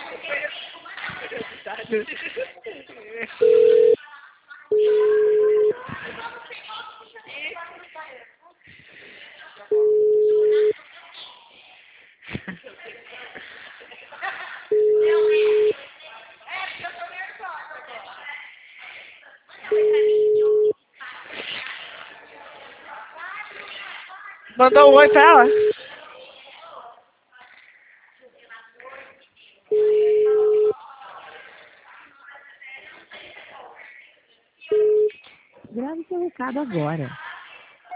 Mandou um oi pra ela? Grave seu recado agora.